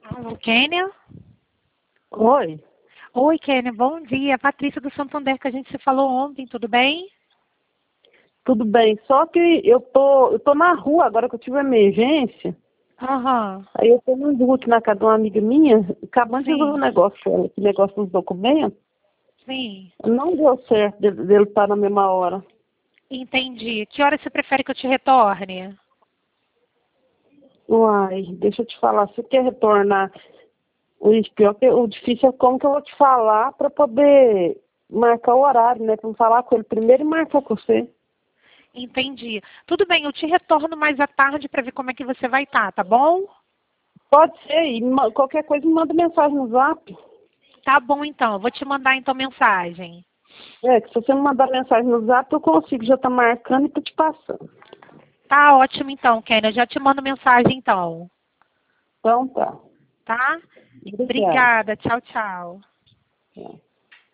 Alô, Kênia? Oi, Oi, Kênia, bom dia. Patrícia do Santander, que a gente se falou ontem, tudo bem? tudo bem? Só que eu tô na rua agora que eu tive uma emergência. Aham, Aí eu tô mandando aqui na casa de uma amiga minha, acabando de resolver um sim, negócio com ela, esse negócio dos documentos. sim, Não deu certo dele estar na mesma hora. entendi. Que hora você prefere que eu te retorne? Uai, deixa eu te falar, você quer retornar? Pior que o difícil é como que eu vou te falar para poder marcar o horário, né? Pra eu falar com ele primeiro e marcar com você. Entendi. Tudo bem, eu te retorno mais à tarde para ver como é que você vai estar, tá bom? Pode ser, e qualquer coisa me manda mensagem no Zap. Tá bom, então. Eu vou te mandar, então, mensagem. É, que se você me mandar mensagem no Zap, eu consigo já tá marcando e tô te passando. Tá ótimo, então, Kênia. Eu já te mando mensagem, então. Então tá. Tá? Obrigada. Obrigada. Tchau, tchau. Tchau.